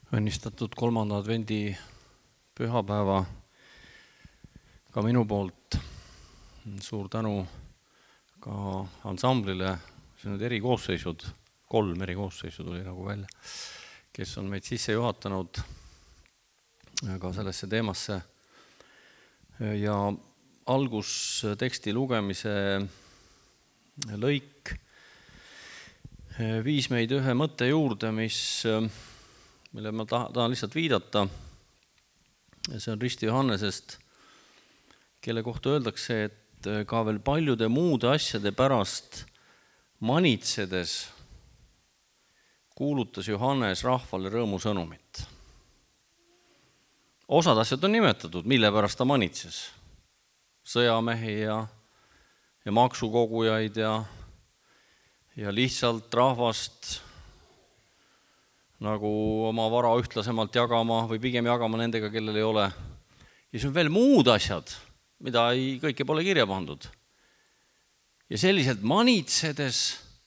Õnnistatud 3. advendi pühapäeva ka minu poolt. Suur tänu ka ansamblile, see on erikoosseisud, 3 erikoosseisu tuli nagu välja, kes on meid sisse juhatanud ka sellesse teemasse. Ja algusteksti lugemise lõik viis meid ühe mõtte juurde, mille ma tahan lihtsalt viidata. See on Risti Johannesest, kelle kohta öeldakse, et ka veel paljude muude asjade pärast manitsedes kuulutas Johannes rahvale rõõmusõnumit. Osad asjad on nimetatud, mille pärast ta manitses. Sõjamehi ja maksukogujaid ja lihtsalt rahvast nagu oma vara ühtlasemalt jagama või pigem jagama nendega, kellel ei ole. Ja siis on veel muud asjad, mida kõike pole kirja pandud. Ja selliselt manitsedes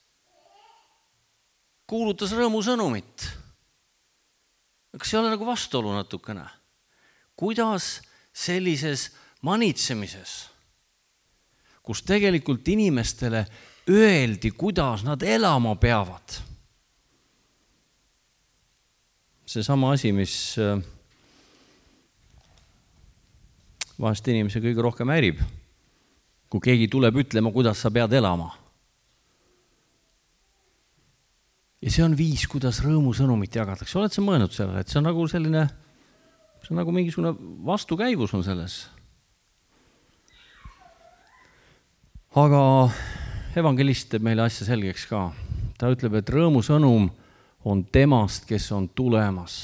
kuulutas rõõmusõnumit. Kas ei ole nagu vastuolu natukene? Kuidas sellises manitsemises, kus tegelikult inimestele öeldi, kuidas nad elama peavad, see sama asi, mis vahest inimese kõige rohkem häirib, kui keegi tuleb ütlema, kuidas sa pead elama. Ja see on viis, kuidas rõõmusõnumit jagatakse. Oled sa mõelnud sellele, et see on nagu selline, see on nagu mingisugune vastukäivus on selles. Aga evangelist teeb meile asja selgeks ka. Ta ütleb, et rõõmusõnum on temast, kes on tulemas.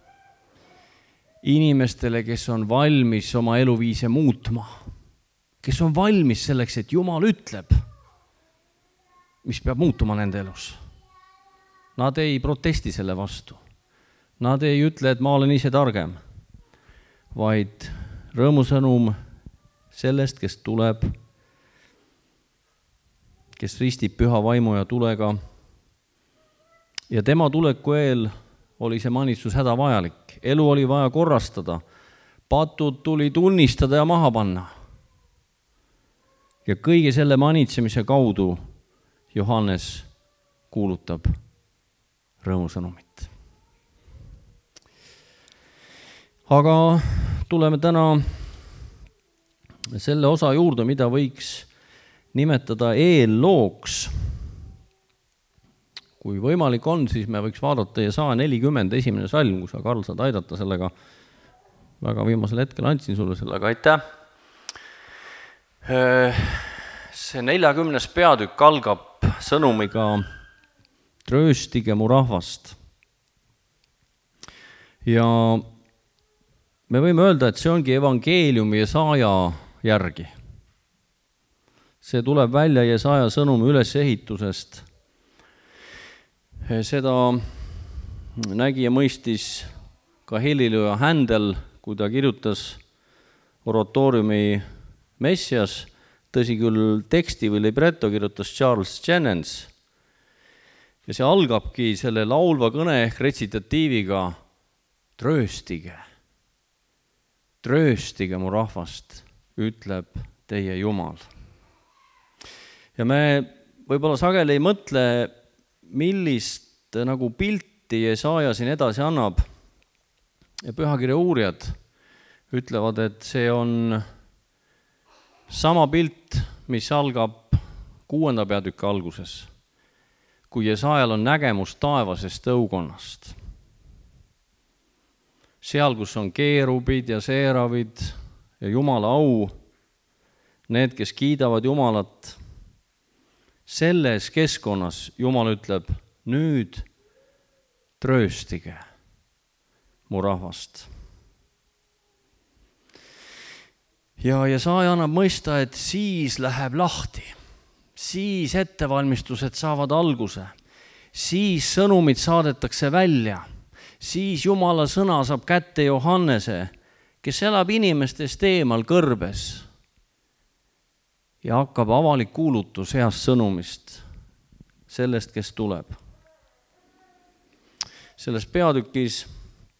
Inimestele, kes on valmis oma eluviise muutma. Kes on valmis selleks, et Jumal ütleb, mis peab muutuma nende elus. Nad ei protesti selle vastu. Nad ei ütle, et ma olen ise targem, vaid rõõmusõnum sellest, kes tuleb, kes ristib püha vaimu ja tulega. Ja tema tuleku eel oli see manitsus hädavajalik. Elu oli vaja korrastada. Patud tuli tunnistada ja maha panna. Ja kõige selle manitsemise kaudu Johannes kuulutab rõõmusõnumit. Aga tuleme täna selle osa juurde, mida võiks nimetada eellooks. Kui võimalik on, siis me võiks vaadata Jesaja 40 esimene salm, kui sa, Karl, saad aidata sellega. Väga viimasel hetkel andsin sulle sellega, aitäh. See 40. peatükk algab sõnumiga trööstige mu rahvast. Ja me võime öelda, et see ongi evangeeliumi Jesaja järgi. See tuleb välja Jesaja sõnumi ülesehitusest. Seda nägi ja mõistis ka helilööja Händel, kui ta kirjutas oratooriumi Messias, tõsi küll teksti või libretto kirjutas Charles Jennens. Ja see algabki selle laulva kõne ehk retsitatiiviga trööstige. Trööstige mu rahvast, ütleb teie Jumal. Ja me võib-olla sageli ei mõtle, millist nagu pilti Jesaja siin edasi annab. Ja pühakirja uurijad ütlevad, et see on sama pilt, mis algab 6. peatüki alguses, kui Jesajal on nägemus taevasest õukonnast. Seal, kus on keerubid ja seeravid ja Jumala au, need, kes kiidavad Jumalat, selles keskkonnas Jumal ütleb, nüüd trööstige mu rahvast. Ja Jesaja annab mõista, et siis läheb lahti. Siis ettevalmistused saavad alguse. Siis sõnumid saadetakse välja. Siis Jumala sõna saab kätte Johannese, kes elab inimestest eemal kõrbes. Ja hakkab avalik kuulutus heast sõnumist, sellest, kes tuleb. Selles peatükis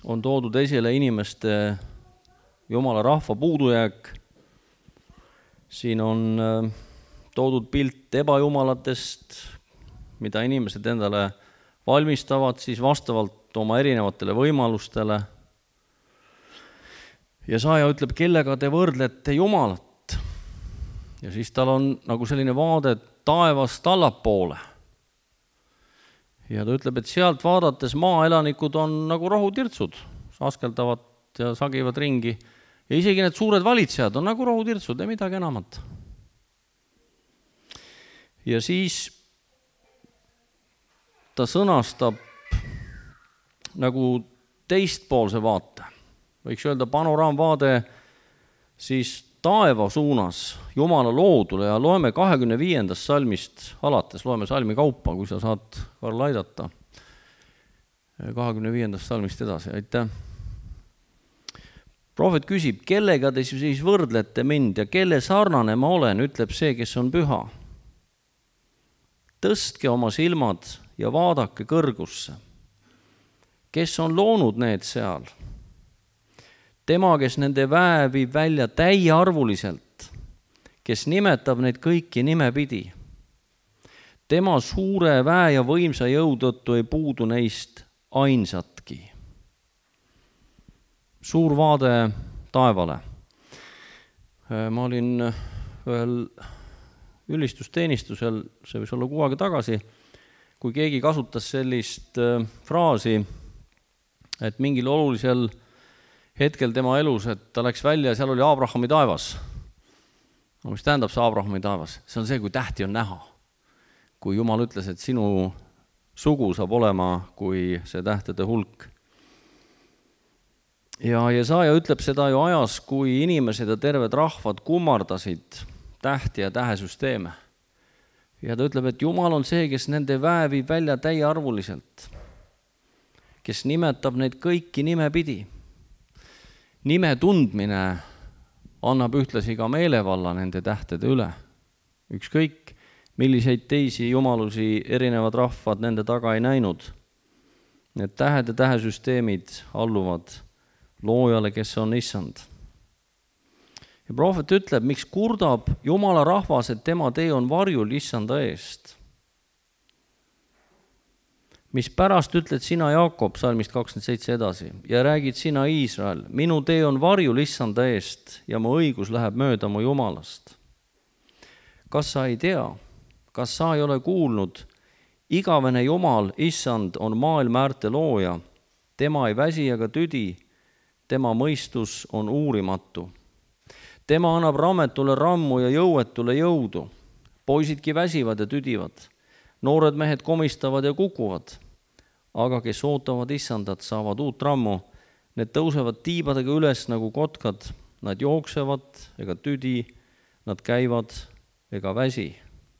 on toodud esile inimeste Jumala rahva puudujääk. Siin on toodud pilt ebajumalatest, mida inimesed endale valmistavad siis vastavalt oma erinevatele võimalustele. Ja Jesaja ütleb, kellega te võrdlete Jumalat. Ja siis tal on nagu selline vaade taevast allapoole. Ja ta ütleb, et sealt vaadates maaelanikud on nagu rohutirtsud, askeldavad ja sagivad ringi. Ja isegi need suured valitsejad on nagu rohutirtsud ja midagi enamat. Ja siis ta sõnastab nagu teistpoolse vaate. Võiks öelda panoraamvaade siis taeva suunas Jumala loodule ja loeme 25. salmist alates, loeme salmi kaupa, kui sa saad Karl aidata. 25. salmist edasi, aitäh. Prohvet küsib, kellega te siis võrdlete mind ja kelle sarnane ma olen, ütleb see, kes on püha. Tõstke oma silmad ja vaadake kõrgusse. Kes on loonud need seal? Tema, kes nende väe viib välja täiearvuliselt, kes nimetab neid kõiki nimepidi. Tema suure väe ja võimsa jõu tõttu ei puudu neist ainsatki. Suur vaade taevale. Ma olin ühel ülistusteenistusel, see võis olla kuu aega tagasi, kui keegi kasutas sellist fraasi, et mingil olulisel hetkel tema elus, et ta läks välja ja seal oli Abrahami taevas. No, mis tähendab see Abrahami taevas? See on see, kui tähti on näha. Kui Jumal ütles, et sinu sugu saab olema kui see tähtede hulk. Ja Jesaja ütleb seda ju ajas, kui inimesed ja terved rahvad kummardasid tähti ja tähesüsteeme. Ja ta ütleb, et Jumal on see, kes nende väe viib välja täiearvuliselt, kes nimetab neid kõiki nimepidi. Nime tundmine annab ühtlasi ka meelevalla nende tähtede üle. Ükskõik, milliseid teisi jumalusi erinevad rahvad nende taga ei näinud. Need tähed ja tähesüsteemid alluvad loojale, kes on issand. Ja prohvet ütleb, miks kurdab Jumala rahvas, et tema tee on varjul issanda eest. Mis pärast ütled sina, Jaakob, salmist 27 edasi, ja räägid sina, Iisrael, minu tee on varjul issanda eest ja mu õigus läheb mööda mu Jumalast. Kas sa ei tea, kas sa ei ole kuulnud, igavene Jumal, issand, on maailma äärte looja, tema ei väsi ega tüdi, tema mõistus on uurimatu. Tema annab rammetule rammu ja jõuetule jõudu. Poisidki väsivad ja tüdivad. Noored mehed komistavad ja kukuvad. Aga kes ootavad issandat, saavad uut rammu. Need tõusevad tiibadega üles nagu kotkad. Nad jooksevad ega tüdi. Nad käivad ega väsi.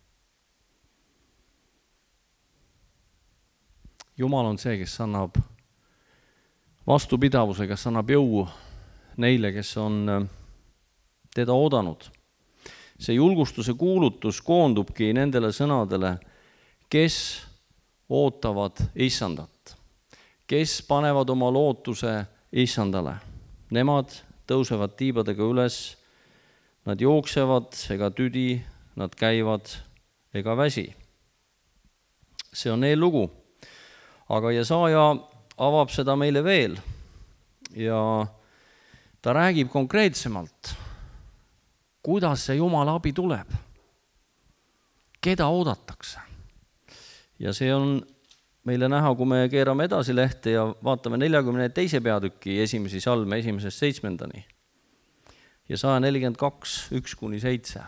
Jumal on see, kes annab vastupidavuse, kes annab jõu neile, kes on teda oodanud. See julgustuse kuulutus koondubki nendele sõnadele, kes ootavad issandat, kes panevad oma lootuse issandale. Nemad tõusevad tiibadega üles, nad jooksevad ega tüdi, nad käivad ega väsi. See on eellugu, aga Jesaja avab seda meile veel ja ta räägib konkreetsemalt, kuidas see Jumala abi tuleb, keda oodatakse. Ja see on meile näha, kui me keerame edasi lehte ja vaatame 42. peatüki esimesi salme 1-7. Ja 142, 1-7.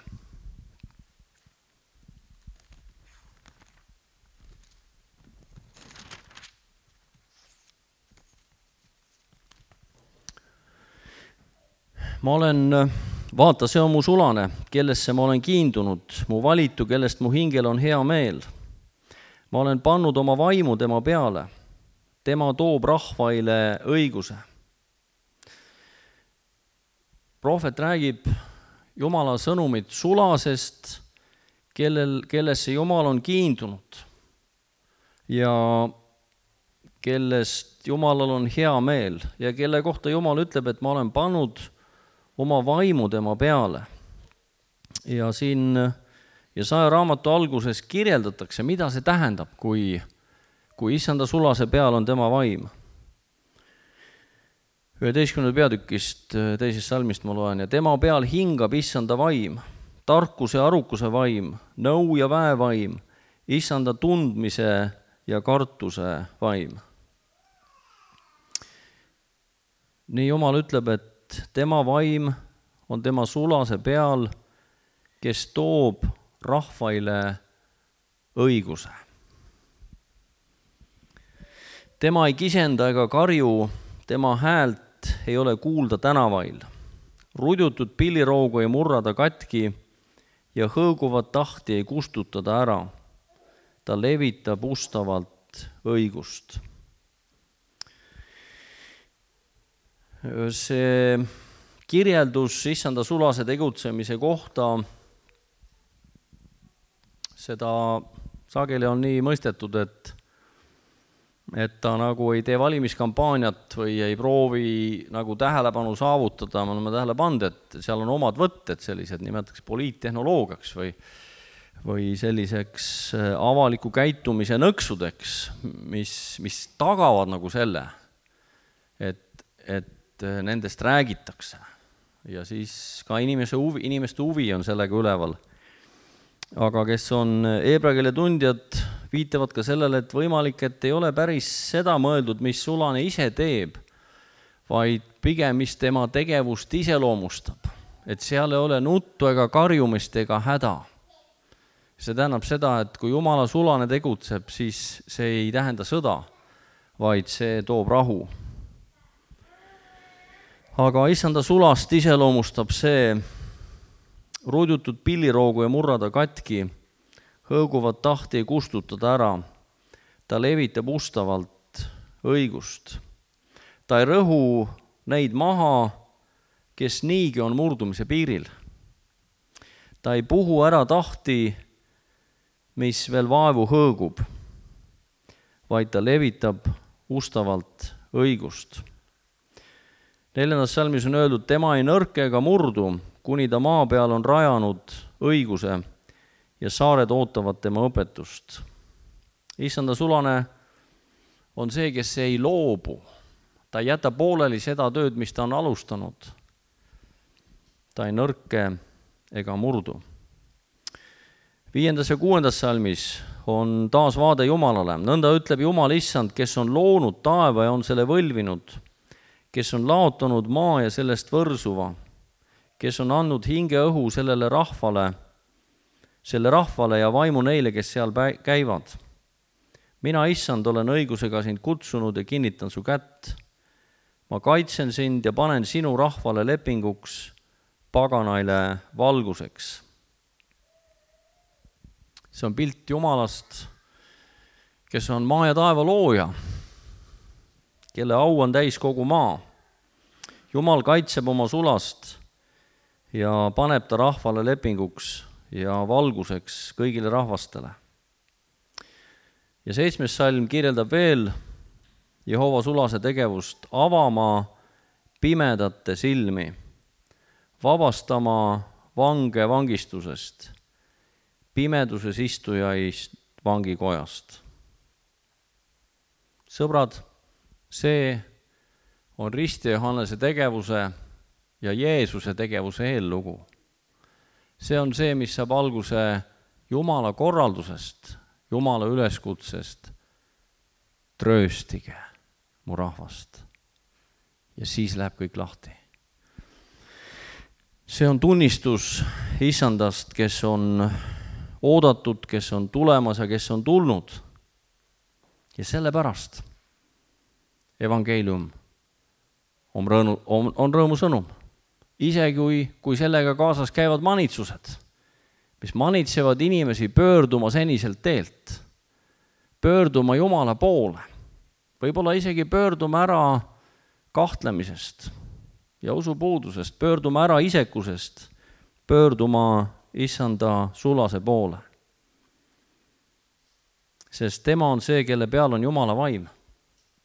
Vaata, see on mu sulane, kellesse ma olen kiindunud, mu valitu, kellest mu hingel on hea meel. Ma olen pannud oma vaimu tema peale. Tema toob rahvaile õiguse. Prohvet räägib Jumala sõnumit sulasest, kellesse Jumal on kiindunud. Ja kellest Jumalal on hea meel ja kelle kohta Jumal ütleb, et ma olen pannud oma vaimu tema peale. Ja siin Jesaja raamatu alguses kirjeldatakse, mida see tähendab, kui issanda sulase peal on tema vaim. 11. peatükist 2. salmist ma loen, ja tema peal hingab issanda vaim, tarkuse ja arukuse vaim, nõu ja väevaim, issanda tundmise ja kartuse vaim. Nii Jumal ütleb, et tema vaim on tema sulase peal, kes toob rahvaile õiguse. Tema ei kisenda ega karju, tema häält ei ole kuulda tänavail. Rudjutud pilliroogu ei murrada katki ja hõõguvat tahti ei kustutada ära. Ta levitab ustavalt õigust. See kirjeldus issanda sulase tegutsemise kohta, seda sageli on nii mõistetud, et ta nagu ei tee valimiskampaaniat või ei proovi nagu tähelepanu saavutada. Me oleme tähele pannud, et seal on omad võtted, sellised nimetaks poliittehnoloogiaks või selliseks avaliku käitumise nõksudeks, mis tagavad nagu selle, et nendest räägitakse. Ja siis ka inimeste huvi on sellega üleval. Aga kes on heebrea tundjad, viitavad ka sellele, et võimalik, et ei ole päris seda mõeldud, mis sulane ise teeb, vaid pigem, mis tema tegevust iseloomustab. Et seal ei ole nuttu ega karjumist ega häda. See tähendab seda, et kui Jumala sulane tegutseb, siis see ei tähenda sõda, vaid see toob rahu. Aga issanda sulast iseloomustab see rudjutud pilliroogu ja murrada katki, hõõguvat tahti ei kustutada ära. Ta levitab ustavalt õigust. Ta ei rõhu neid maha, kes niigi on murdumise piiril. Ta ei puhu ära tahti, mis veel vaevu hõõgub, vaid ta levitab ustavalt õigust. 4. salmis on öeldud, tema ei nõrke ega murdu, kuni ta maa peal on rajanud õiguse ja saared ootavad tema õpetust. Issanda sulane on see, kes ei loobu. Ta ei jäta pooleli seda tööd, mis ta on alustanud. Ta ei nõrke ega murdu. 5. ja 6. salmis on taas vaade Jumalale. Nõnda ütleb Jumal issand, kes on loonud taeva ja on selle võlvinud, kes on laotanud maa ja sellest võrsuva, kes on andnud hinge õhu selle rahvale ja vaimu neile, kes seal käivad. Mina, issand, olen õigusega sind kutsunud ja kinnitan su kätt. Ma kaitsen sind ja panen sinu rahvale lepinguks, paganaile valguseks. See on pilt Jumalast, kes on maa ja taeva looja, kelle au on täis kogu maa. Jumal kaitseb oma sulast ja paneb ta rahvale lepinguks ja valguseks kõigile rahvastele. Ja 7. salm kirjeldab veel Jehova sulase tegevust avama pimedate silmi, vabastama vange vangistusest, pimeduses istujaist vangikojast. Sõbrad, see on Risti Johannese tegevuse ja Jeesuse tegevuse eellugu. See on see, mis saab alguse Jumala korraldusest, Jumala üleskutsest. Trööstige mu rahvast. Ja siis läheb kõik lahti. See on tunnistus issandast, kes on oodatud, kes on tulemas ja kes on tulnud. Ja sellepärast evangeelium on rõõmusõnum. Isegi kui sellega kaasas käivad manitsused, mis manitsevad inimesi pöörduma seniselt teelt, pöörduma Jumala poole, võib-olla isegi pöörduma ära kahtlemisest ja usupuudusest, pöörduma ära isekusest, pöörduma issanda sulase poole. Sest tema on see, kelle peal on Jumala vaim.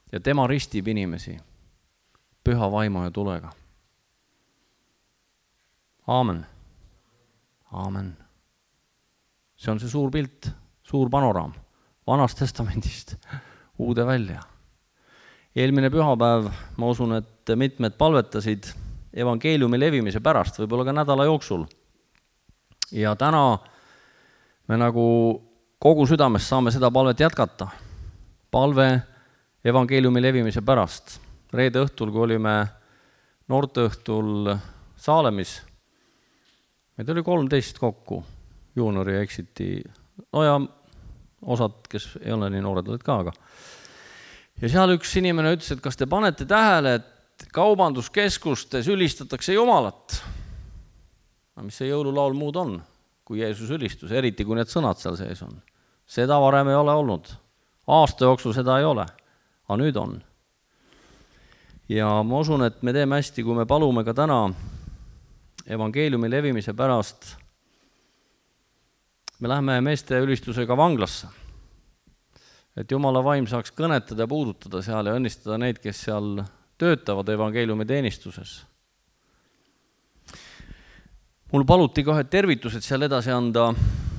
ja tema ristib inimesi püha vaimu ja tulega. Aamen. Aamen. See on see suur pilt, suur panoraam Vanast Testamendist uude välja. Eelmine pühapäev, ma usun, et mitmed palvetasid evangeeliumi levimise pärast, võib-olla ka nädala jooksul. Ja täna me nagu kogu südamest saame seda palvet jätkata. Palve evangeeliumi levimise pärast. Reede õhtul, kui olime noorteõhtul Saalemis, meid oli 13 kokku, juuniori ja exiti, no ja osad, kes ei ole nii noored, olid ka, aga. Ja seal üks inimene ütles, et kas te panete tähele, et kaubanduskeskustes ülistatakse Jumalat? Mis see jõululaul muud on, kui Jeesus ülistus, eriti kui need sõnad seal sees on. Seda varem ei ole olnud. Aasta jooksul seda ei ole, aga nüüd on. Ja ma usun, et me teeme hästi, kui me palume ka täna evangeeliumi levimise pärast. Me läheme meeste ülistusega vanglasse, et Jumala vaim saaks kõnetada ja puudutada seal ja õnnistada neid, kes seal töötavad evangeeliumi teenistuses. Mul paluti kohe tervitused seal edasi anda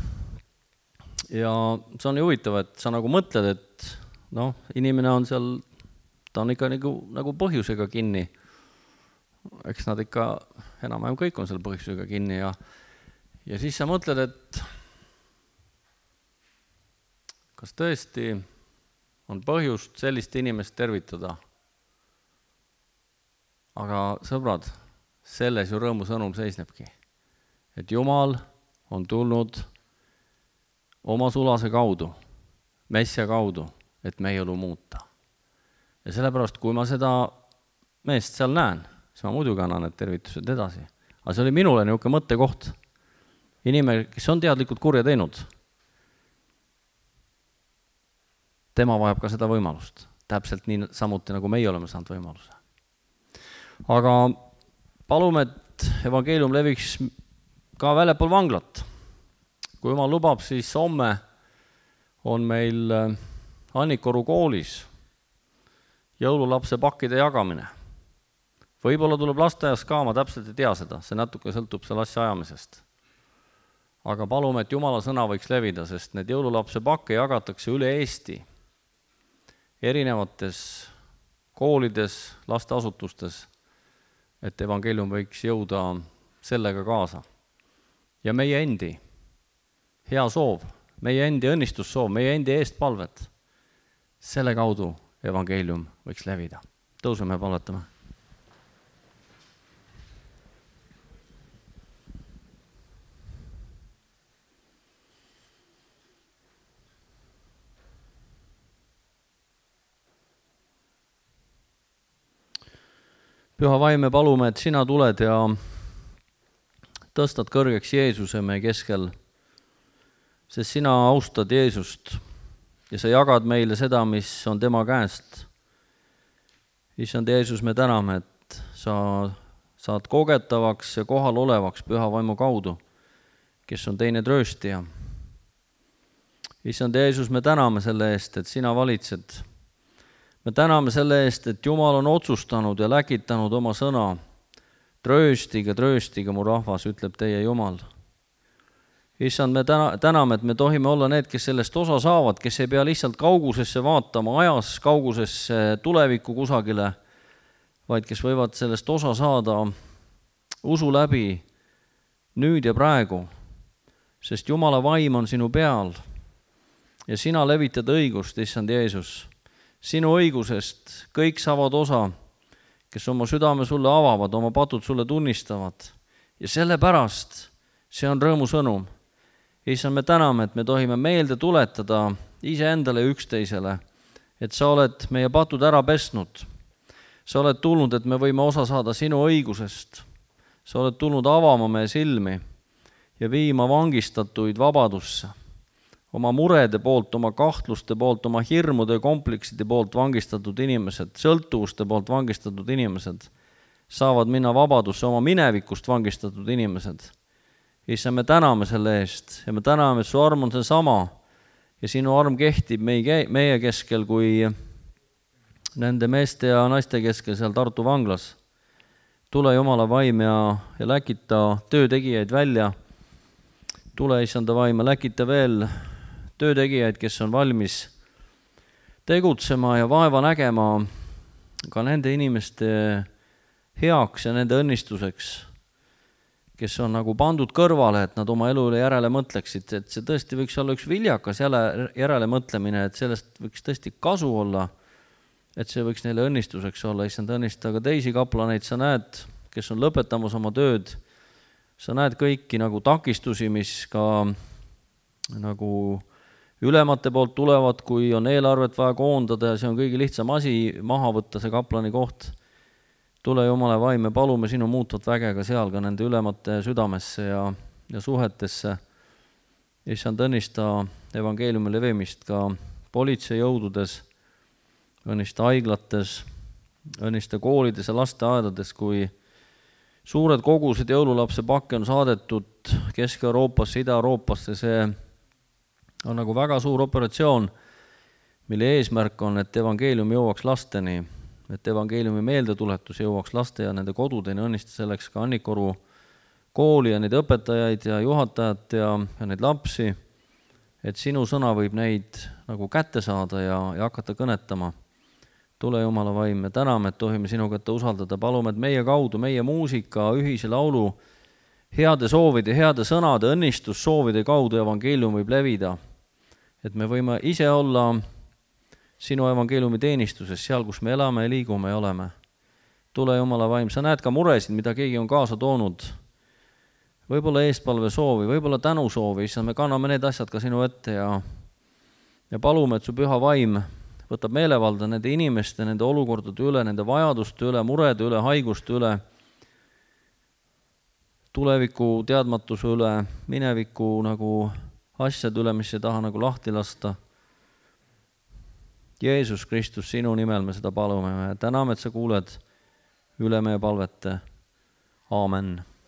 ja see on ju huvitav, et sa nagu mõtled, et inimene on seal, ta on ikka nagu põhjusega kinni. Eks nad ikka, enam-vähem kõik on seal põhjusega kinni ja siis sa mõtled, et kas tõesti on põhjust sellist inimest tervitada. Aga sõbrad, selles ju rõõmu sõnum seisnebki, et Jumal on tulnud oma sulase kaudu, messia kaudu, et meie elu muuta. Ja sellepärast, kui ma seda meest seal näen, siis ma muidugi annan need tervitused edasi. Aga see oli minule niisugune mõttekoht. Inimene, kes on teadlikult kurja teinud, tema vajab ka seda võimalust. Täpselt nii samuti, nagu meie oleme saanud võimaluse. Aga palume, et evangeelium leviks ka väljapool vanglat. Kui Jumal lubab, siis homme on meil Annikoru koolis jõululapse pakkide jagamine. Võib-olla tuleb lasteaias ka, ma täpselt ei tea seda, see natuke sõltub selle asja ajamisest. Aga palume, et Jumala sõna võiks levida, sest need jõululapse pakke jagatakse üle Eesti erinevates koolides, lasteasutustes, et evangeelium võiks jõuda sellega kaasa. Ja meie endi hea soov, meie endi õnnistussoov, meie endi eest palvet, selle kaudu evangeelium võiks levida. Tõuseme ja palvetame. Püha vaim, me palume, et sina tuled ja tõstad kõrgeks Jeesuse meie keskel, sest sina austad Jeesust ja sa jagad meile seda, mis on tema käest. Issand Jeesus, me täname, et sa saad kogetavaks ja kohal olevaks püha vaimu kaudu, kes on teine trööstija. Issand Jeesus, me täname selle eest, et sina valitsed. Me täname selle eest, et Jumal on otsustanud ja läkitanud oma sõna. Trööstige mu rahvas, ütleb teie Jumal. Issand, me täname, et me tohime olla need, kes sellest osa saavad, kes ei pea lihtsalt kaugusesse vaatama, ajas kaugusesse tulevikku kusagile, vaid kes võivad sellest osa saada usu läbi nüüd ja praegu, sest Jumala vaim on sinu peal ja sina levitad õigust, issand Jeesus. Sinu õigusest kõik saavad osa, kes oma südame sulle avavad, oma patud sulle tunnistavad. Ja sellepärast see on rõõmu sõnum. Issand, me täname, et me tohime meelde tuletada iseendale ja üksteisele, et sa oled meie patud ära pesnud. Sa oled tulnud, et me võime osa saada sinu õigusest. Sa oled tulnud avama meie silmi ja viima vangistatuid vabadusse. Oma murede poolt, oma kahtluste poolt, oma hirmude ja komplekside poolt vangistatud inimesed, sõltuvuste poolt vangistatud inimesed saavad minna vabadusse, oma minevikust vangistatud inimesed. Issand, me täname selle eest ja me täname, et su arm on see sama ja sinu arm kehtib meie keskel, kui nende meeste ja naiste keskel seal Tartu vanglas. Tule Jumala vaim ja läkita töötegijaid välja. Tule, Issanda vaim, ja läkita veel töötegijaid, kes on valmis tegutsema ja vaeva nägema ka nende inimeste heaks ja nende õnnistuseks, kes on nagu pandud kõrvale, et nad oma elu üle järele mõtleksid, et see tõesti võiks olla üks viljakas järele mõtlemine, et sellest võiks tõesti kasu olla, et see võiks neile õnnistuseks olla. Issand, õnnista ka teisi kaplaneid, sa näed, kes on lõpetamas oma tööd, sa näed kõiki nagu takistusi, mis ka nagu ülemate poolt tulevad, kui on eelarvet vaja koondada ja see on kõige lihtsam asi maha võtta, see kaplani koht. Tule Jumala vaim, me palume sinu muutvat väge ka seal, ka nende ülemate südamesse ja suhetesse. Issand, õnnista evangeeliumi levimist ka politseijõududes, õnnista haiglates, õnnista koolides ja lasteaedades, kui suured kogused jõululapse pakke on saadetud Kesk-Euroopasse, Ida-Euroopasse, see on nagu väga suur operatsioon, mille eesmärk on, et evangeelium jõuaks lasteni, et evangeeliumi meeldetuletus jõuaks laste ja nende kodudeni. Õnnista selleks ka Annikoru kooli ja neid õpetajaid ja juhatajat ja neid lapsi, et sinu sõna võib neid nagu kätte saada ja hakata kõnetama. Tule Jumala vaim, me täname, et tohime sinu kätte usaldada, palume, et meie kaudu, meie muusika, ühise laulu, heade soovide, heade sõnade, õnnistussoovide kaudu evangeelium võib levida. Et me võime ise olla sinu evangeeliumi teenistuses, seal, kus me elame ja liigume ja oleme. Tule Jumala vaim, sa näed ka muresid, mida keegi on kaasa toonud. Võib-olla eestpalve soovi, võib-olla tänu soovi, issand, me kanname need asjad ka sinu ette ja palume, et su püha vaim võtab meelevalda nende inimeste, nende olukordade üle, nende vajaduste üle, murede üle, haiguste üle, tuleviku teadmatuse üle, mineviku nagu asjade üle, mis ei taha nagu lahti lasta. Jeesus Kristus, sinu nimel me seda palume. Me täname, et sa kuuled üle meie palvete. Aamen.